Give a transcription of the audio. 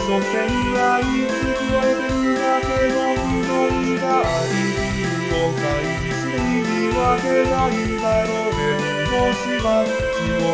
所詮はいつ超えてるだけの不本意があり君を愛していいわけないだろ弁護士は地獄